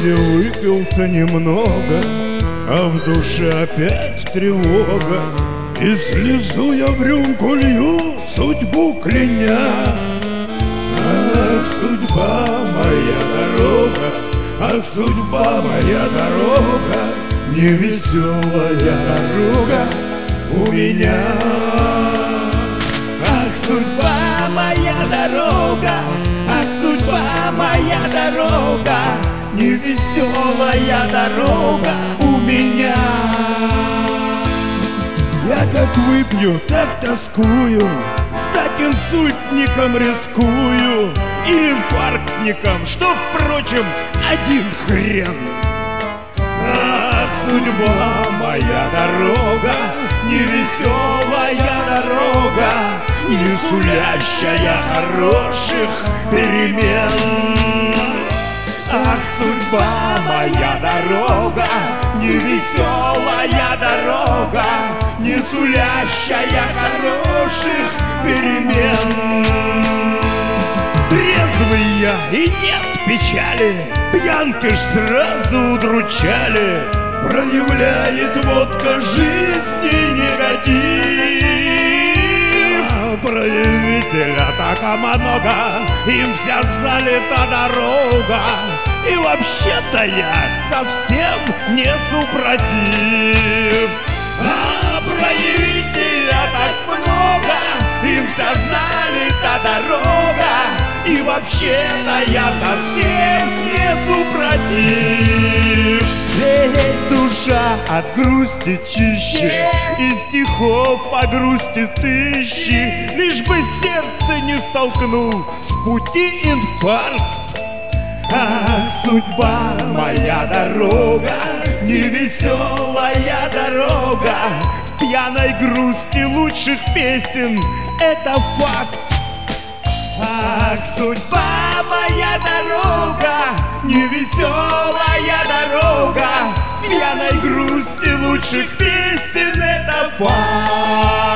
Вроде выпил-то немного, а в душе опять тревога. И слезу я в рюмку лью, судьбу кляня. Ах, судьба моя дорога, ах, судьба моя дорога, невеселая дорога у меня. Ах, судьба моя дорога, ах, судьба моя дорога, невеселая дорога у меня. Я как выпью, так тоскую, стать инсультником рискую или инфарктником, что, впрочем, один хрен. Ах, судьба моя дорога, невеселая дорога, не сулящая хороших перемен. Ах, судьба моя дорога, невеселая дорога, не сулящая хороших перемен. Трезвый я и нет печали, пьянки ж сразу удручали. Проявляет водка жизни негатив. Проявителя так много, им вся залита дорога. И вообще-то я совсем не супротив. А проявителя так много, им вся залита дорога. И вообще-то я совсем не супротив. Эй, душа от грусти чище, и стихов по грусти тысячи, лишь бы сердце не столкнул с пути инфаркт. Ах, судьба моя дорога, невеселая дорога, Пьяной грусти лучших песен — это факт. Ах, судьба моя дорога, невеселая дорога, пьяной грусти лучших песен — это факт.